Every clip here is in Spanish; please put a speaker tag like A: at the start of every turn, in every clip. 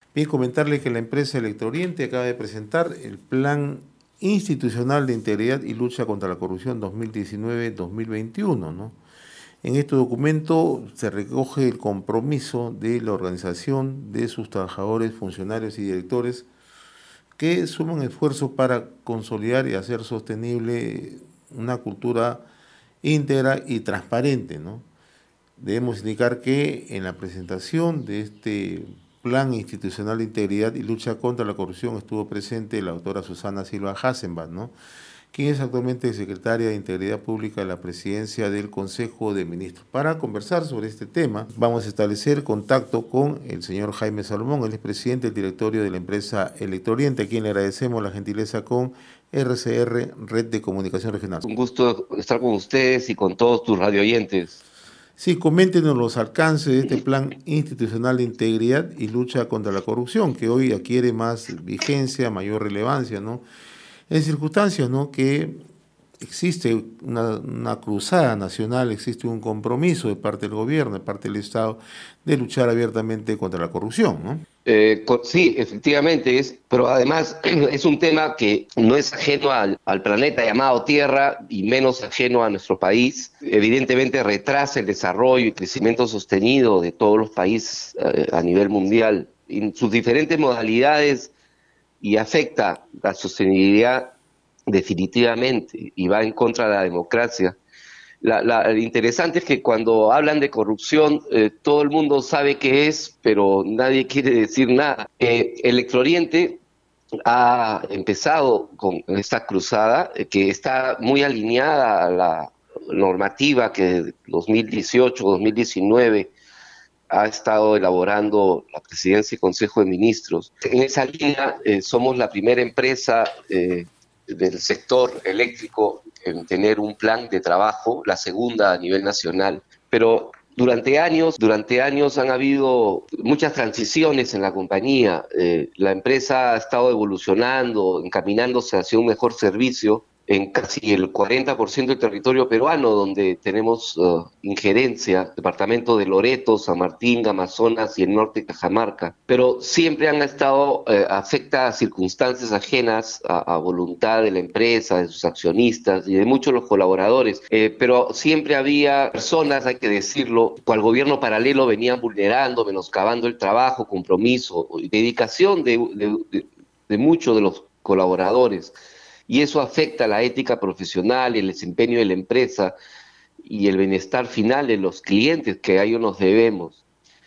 A: Bien, comentarle que la empresa Electrooriente acaba de presentar el Plan Institucional de Integridad y Lucha contra la Corrupción 2019-2021, ¿no? En este documento se recoge el compromiso de la organización de sus trabajadores, funcionarios y directores que suman esfuerzos para consolidar y hacer sostenible una cultura íntegra y transparente, ¿no? Debemos indicar que en la presentación de este Plan Institucional de Integridad y Lucha contra la Corrupción estuvo presente la doctora Susana Silva Hassenbach, ¿no?, quien es actualmente secretaria de Integridad Pública de la Presidencia del Consejo de Ministros. Para conversar sobre este tema, vamos a establecer contacto con el señor Jaime Salomón, él es presidente del directorio de la empresa Electrooriente, a quien le agradecemos la gentileza con RCR, Red de Comunicación Regional.
B: Un gusto estar con ustedes y con todos tus radioyentes.
A: Sí, coméntenos los alcances de este Plan Institucional de Integridad y Lucha contra la Corrupción, que hoy adquiere más vigencia, mayor relevancia, ¿no? En circunstancias, ¿no?, que existe una cruzada nacional, existe un compromiso de parte del gobierno, de parte del Estado, de luchar abiertamente contra la corrupción, ¿no?
B: Sí, efectivamente pero además es un tema que no es ajeno al planeta llamado Tierra y menos ajeno a nuestro país. Evidentemente retrasa el desarrollo y crecimiento sostenido de todos los países a nivel mundial en sus diferentes modalidades y afecta la sostenibilidad definitivamente y va en contra de la democracia. Lo interesante es que cuando hablan de corrupción, todo el mundo sabe qué es, pero nadie quiere decir nada. Electrooriente ha empezado con esta cruzada que está muy alineada a la normativa que 2018-2019 ha estado elaborando la Presidencia y Consejo de Ministros. En esa línea somos la primera empresa del sector eléctrico en tener un plan de trabajo, la segunda a nivel nacional. Pero durante años han habido muchas transiciones en la compañía. La empresa ha estado evolucionando, encaminándose hacia un mejor servicio en casi el 40% del territorio peruano, donde tenemos injerencia, departamento de Loreto, San Martín, Amazonas y el norte de Cajamarca, pero siempre han estado afecta a circunstancias ajenas a voluntad de la empresa, de sus accionistas y de muchos de los colaboradores, pero siempre había personas, hay que decirlo, cual gobierno paralelo venían vulnerando, menoscabando el trabajo, compromiso y dedicación de muchos de los colaboradores. Y eso afecta la ética profesional, el desempeño de la empresa y el bienestar final de los clientes que a ellos nos debemos.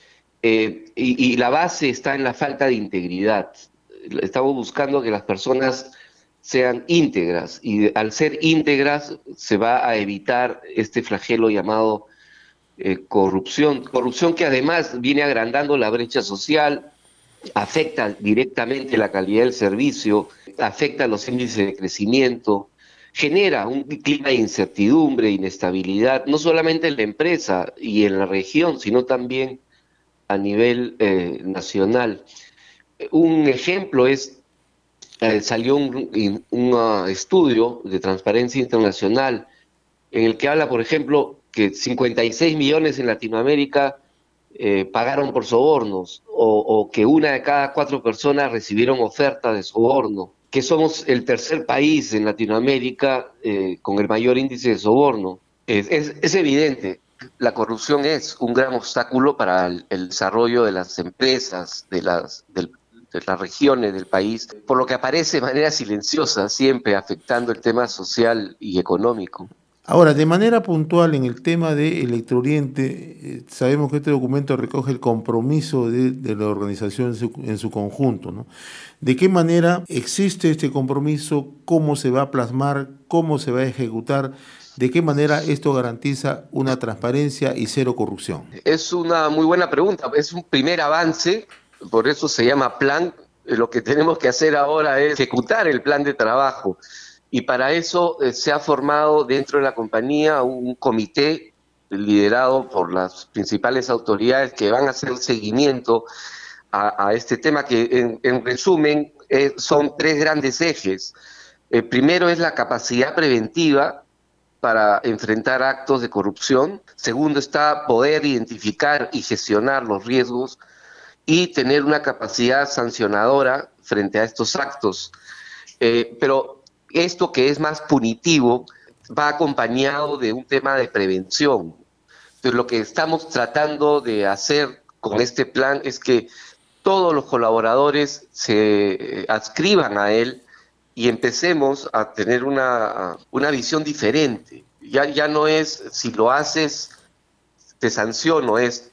B: Y la base está en la falta de integridad. Estamos buscando que las personas sean íntegras y al ser íntegras se va a evitar este flagelo llamado corrupción. Corrupción que además viene agrandando la brecha social, afecta directamente la calidad del servicio, afecta los índices de crecimiento, genera un clima de incertidumbre, inestabilidad, no solamente en la empresa y en la región, sino también a nivel nacional. Un ejemplo es, salió un estudio de Transparencia Internacional en el que habla, por ejemplo, que 56 millones en Latinoamérica pagaron por sobornos, o que una de cada 4 personas recibieron oferta de soborno, que somos el tercer país en Latinoamérica con el mayor índice de soborno. Es evidente, la corrupción es un gran obstáculo para el desarrollo de las empresas, de las regiones del país, por lo que aparece de manera silenciosa, siempre afectando el tema social y económico.
A: Ahora, de manera puntual en el tema de Electrooriente, sabemos que este documento recoge el compromiso de la organización en su conjunto, ¿no? ¿De qué manera existe este compromiso? ¿Cómo se va a plasmar? ¿Cómo se va a ejecutar? ¿De qué manera esto garantiza una transparencia y cero corrupción?
B: Es una muy buena pregunta, es un primer avance, por eso se llama plan. Lo que tenemos que hacer ahora es ejecutar el plan de trabajo. Y para eso se ha formado dentro de la compañía un comité liderado por las principales autoridades que van a hacer seguimiento a este tema, que en resumen son 3 grandes ejes. El primero es la capacidad preventiva para enfrentar actos de corrupción. Segundo está poder identificar y gestionar los riesgos. y tener una capacidad sancionadora frente a estos actos. Pero esto que es más punitivo va acompañado de un tema de prevención. Entonces, lo que estamos tratando de hacer con este plan es que todos los colaboradores se adscriban a él y empecemos a tener una visión diferente. Ya no es si lo haces, te sanciono, es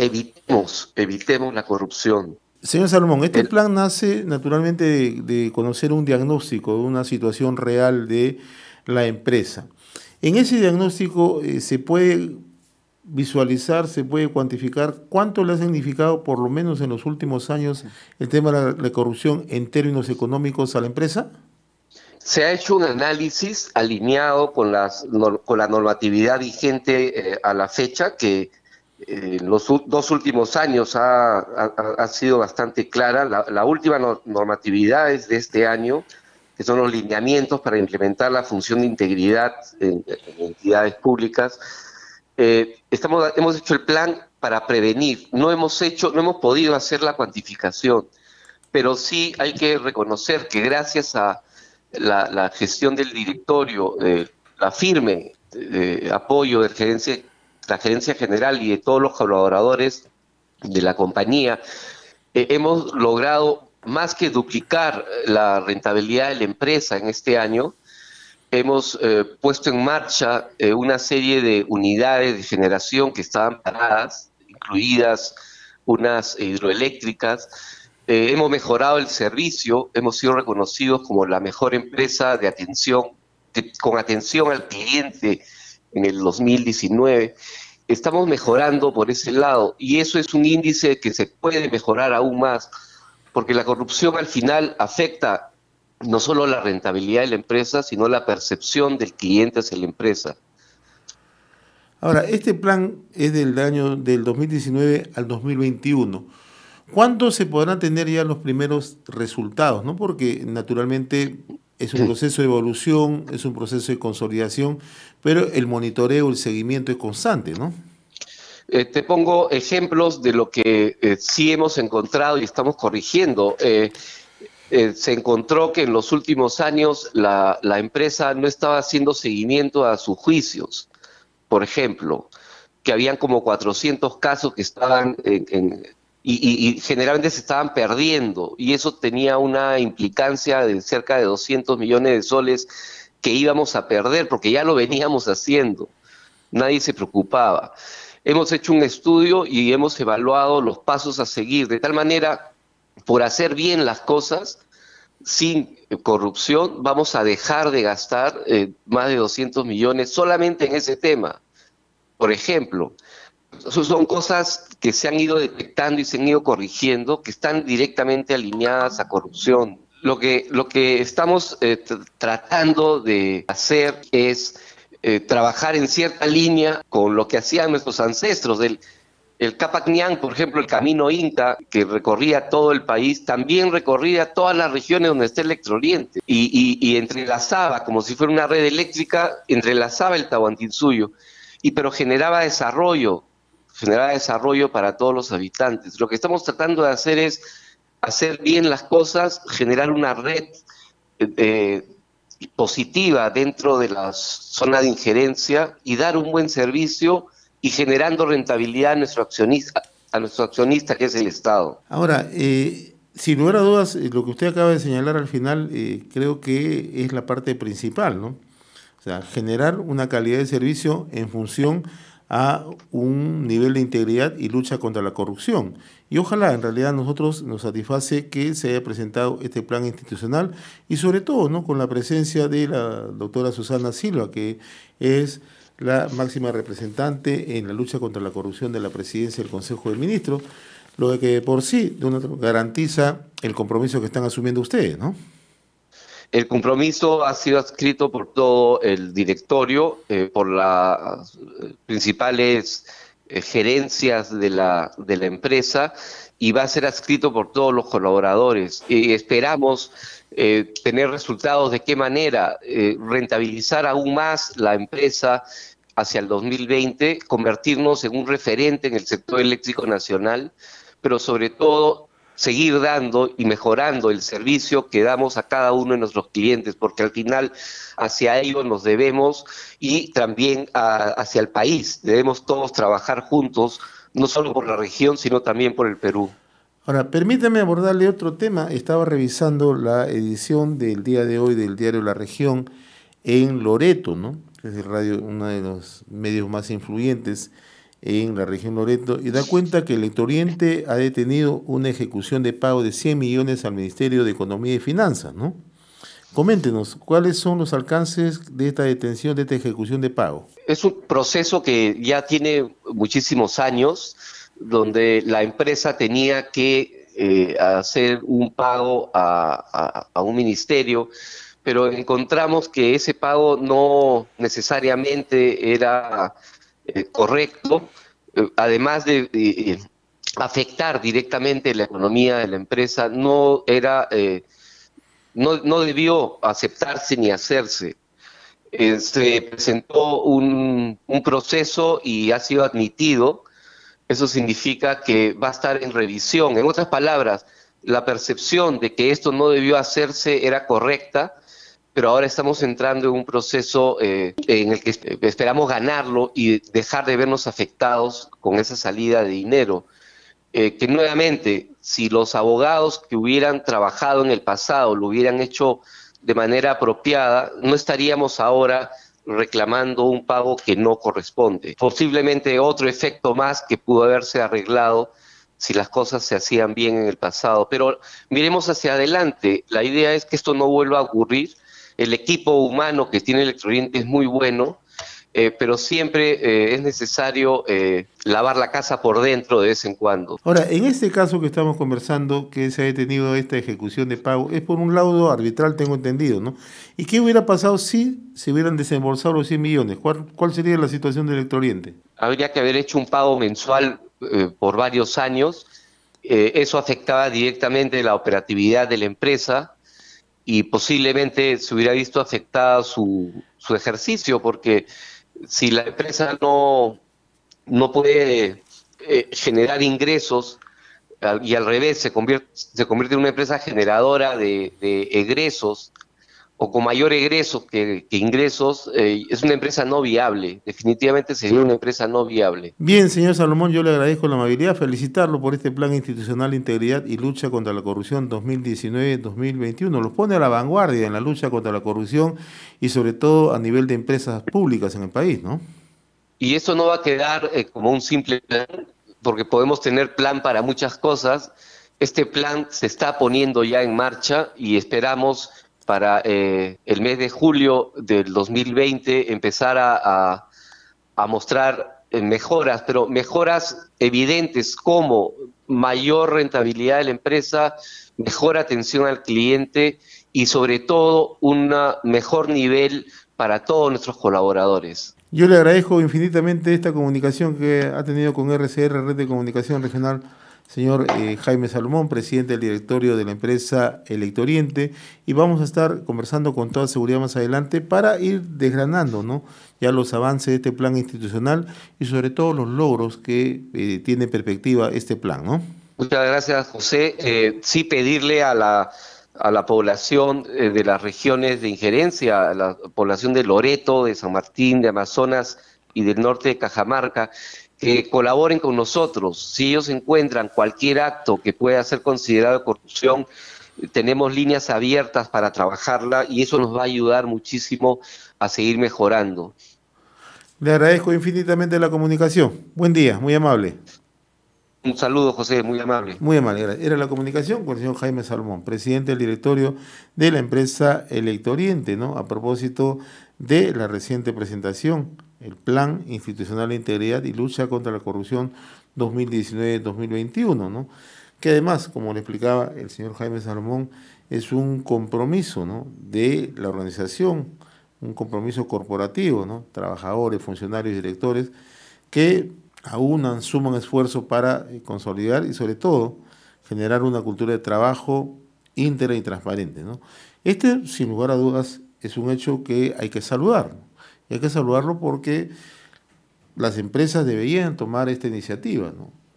B: evitemos la corrupción.
A: Señor Salomón, este plan nace naturalmente de conocer un diagnóstico de una situación real de la empresa. En ese diagnóstico se puede visualizar, se puede cuantificar cuánto le ha significado, por lo menos en los últimos años, el tema de la corrupción en términos económicos a la empresa.
B: Se ha hecho un análisis alineado con la normatividad vigente a la fecha, que en los dos últimos años ha sido bastante clara. La última normatividad es de este año, que son los lineamientos para implementar la función de integridad en entidades públicas. Hemos hecho el plan para prevenir. No hemos podido hacer la cuantificación, pero sí hay que reconocer que gracias a la gestión del directorio, la firme apoyo de la gerencia general y de todos los colaboradores de la compañía, hemos logrado más que duplicar la rentabilidad de la empresa en este año. Hemos puesto en marcha una serie de unidades de generación que estaban paradas, incluidas unas hidroeléctricas. Hemos mejorado el servicio, hemos sido reconocidos como la mejor empresa de atención, con atención al cliente en el 2019. Estamos mejorando por ese lado y eso es un índice que se puede mejorar aún más, porque la corrupción al final afecta no solo la rentabilidad de la empresa, sino la percepción del cliente hacia la empresa.
A: Ahora, este plan es del año del 2019 al 2021. ¿Cuándo se podrán tener ya los primeros resultados, ¿no? Porque naturalmente es un proceso de evolución, es un proceso de consolidación, pero el monitoreo, el seguimiento es constante, ¿no?
B: Te pongo ejemplos de lo que sí hemos encontrado y estamos corrigiendo. Se encontró que en los últimos años la empresa no estaba haciendo seguimiento a sus juicios. Por ejemplo, que habían como 400 casos que estaban y generalmente se estaban perdiendo, y eso tenía una implicancia de cerca de 200 millones de soles que íbamos a perder porque ya lo veníamos haciendo. Nadie se preocupaba. Hemos hecho un estudio y hemos evaluado los pasos a seguir, de tal manera, por hacer bien las cosas, sin corrupción, vamos a dejar de gastar más de 200 millones solamente en ese tema. Por ejemplo, son cosas que se han ido detectando y se han ido corrigiendo, que están directamente alineadas a corrupción. Lo que estamos tratando de hacer es trabajar en cierta línea con lo que hacían nuestros ancestros. El Capac Ñan, por ejemplo, el camino Inca, que recorría todo el país, también recorría todas las regiones donde está Electrooriente y entrelazaba, como si fuera una red eléctrica, entrelazaba el Tahuantinsuyo, pero generaba desarrollo para todos los habitantes. Lo que estamos tratando de hacer es hacer bien las cosas, generar una red positiva dentro de la zona de injerencia y dar un buen servicio y generando rentabilidad a nuestro accionista que es el Estado.
A: Ahora, sin lugar a dudas, lo que usted acaba de señalar al final creo que es la parte principal, ¿no? O sea, generar una calidad de servicio en función a un nivel de integridad y lucha contra la corrupción. Y ojalá en realidad nosotros nos satisface que se haya presentado este plan institucional y sobre todo, ¿no?, con la presencia de la doctora Susana Silva, que es la máxima representante en la lucha contra la corrupción de la presidencia del Consejo de Ministros, lo de que por sí garantiza el compromiso que están asumiendo ustedes, ¿no?
B: El compromiso ha sido adscrito por todo el directorio, por las principales gerencias de la empresa, y va a ser adscrito por todos los colaboradores. Y esperamos tener resultados de qué manera rentabilizar aún más la empresa hacia el 2020, convertirnos en un referente en el sector eléctrico nacional, pero sobre todo seguir dando y mejorando el servicio que damos a cada uno de nuestros clientes, porque al final hacia ellos nos debemos y también hacia el país. Debemos todos trabajar juntos, no solo por la región, sino también por el Perú.
A: Ahora, permítame abordarle otro tema. Estaba revisando la edición del día de hoy del diario La Región en Loreto, ¿no? Que es el radio, uno de los medios más influyentes en la región Loreto, y da cuenta que Electro Oriente ha detenido una ejecución de pago de 100 millones al Ministerio de Economía y Finanzas, ¿no? Coméntenos, ¿cuáles son los alcances de esta detención, de esta ejecución de pago?
B: Es un proceso que ya tiene muchísimos años, donde la empresa tenía que hacer un pago a un ministerio, pero encontramos que ese pago no necesariamente era correcto, además de afectar directamente la economía de la empresa, no debió aceptarse ni hacerse. Se presentó un proceso y ha sido admitido. Eso significa que va a estar en revisión. En otras palabras, la percepción de que esto no debió hacerse era correcta, pero ahora estamos entrando en un proceso en el que esperamos ganarlo y dejar de vernos afectados con esa salida de dinero. Que nuevamente, si los abogados que hubieran trabajado en el pasado lo hubieran hecho de manera apropiada, no estaríamos ahora reclamando un pago que no corresponde. Posiblemente otro efecto más que pudo haberse arreglado si las cosas se hacían bien en el pasado. Pero miremos hacia adelante. La idea es que esto no vuelva a ocurrir. El equipo humano que tiene Electro Oriente es muy bueno, pero siempre es necesario lavar la casa por dentro de vez en cuando.
A: Ahora, en este caso que estamos conversando, que se ha detenido esta ejecución de pago, es por un laudo arbitral, tengo entendido, ¿no? ¿Y qué hubiera pasado si se hubieran desembolsado los 100 millones? ¿Cuál sería la situación del Electro Oriente?
B: Habría que haber hecho un pago mensual por varios años. Eso afectaba directamente la operatividad de la empresa y posiblemente se hubiera visto afectada su ejercicio, porque si la empresa no puede generar ingresos y al revés se convierte en una empresa generadora de egresos o con mayor egresos que ingresos, es una empresa no viable. Definitivamente sería una empresa no viable.
A: Bien, señor Salomón, yo le agradezco la amabilidad, felicitarlo por este Plan Institucional de Integridad y Lucha contra la Corrupción 2019-2021. Los pone a la vanguardia en la lucha contra la corrupción y sobre todo a nivel de empresas públicas en el país, ¿no?
B: Y eso no va a quedar como un simple plan, porque podemos tener plan para muchas cosas. Este plan se está poniendo ya en marcha y esperamos para el mes de julio del 2020 empezar a mostrar mejoras, pero mejoras evidentes como mayor rentabilidad de la empresa, mejor atención al cliente y sobre todo un mejor nivel para todos nuestros colaboradores.
A: Yo le agradezco infinitamente esta comunicación que ha tenido con RCR, Red de Comunicación Regional, señor Jaime Salomón, presidente del directorio de la empresa Electro Oriente, y vamos a estar conversando con toda seguridad más adelante para ir desgranando, ¿no?, ya los avances de este plan institucional y sobre todo los logros que tiene en perspectiva este plan, ¿no?
B: Muchas gracias, José. Sí pedirle a la población de las regiones de injerencia, a la población de Loreto, de San Martín, de Amazonas y del norte de Cajamarca, que colaboren con nosotros. Si ellos encuentran cualquier acto que pueda ser considerado corrupción, tenemos líneas abiertas para trabajarla y eso nos va a ayudar muchísimo a seguir mejorando.
A: Le agradezco infinitamente la comunicación. Buen día, muy amable.
B: Un saludo, José, muy amable.
A: Muy amable. Era la comunicación con el señor Jaime Salomón, presidente del directorio de la empresa Electro Oriente, ¿no?, a propósito de la reciente presentación, el Plan Institucional de Integridad y Lucha contra la Corrupción 2019-2021, ¿no?, que además, como le explicaba el señor Jaime Salomón, es un compromiso, ¿no?, de la organización, un compromiso corporativo, ¿no?, trabajadores, funcionarios, directores, que aunan, suman esfuerzo para consolidar y sobre todo generar una cultura de trabajo íntegra y transparente, ¿no? Este, sin lugar a dudas, es un hecho que hay que saludar, ¿no? Y hay que saludarlo porque las empresas deberían tomar esta iniciativa, ¿no?,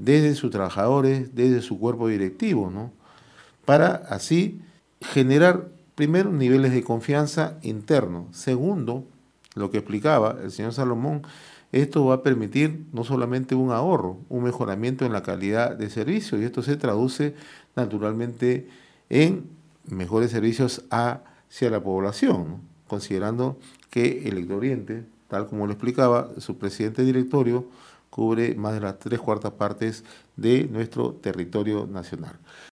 A: desde sus trabajadores, desde su cuerpo directivo, ¿no? Para así generar, primero, niveles de confianza internos. Segundo, lo que explicaba el señor Salomón, esto va a permitir no solamente un ahorro, un mejoramiento en la calidad de servicio, y esto se traduce naturalmente en mejores servicios hacia la población, ¿no? Considerando que Electrooriente, tal como lo explicaba, su presidente directorio cubre más de las 3/4 partes de nuestro territorio nacional.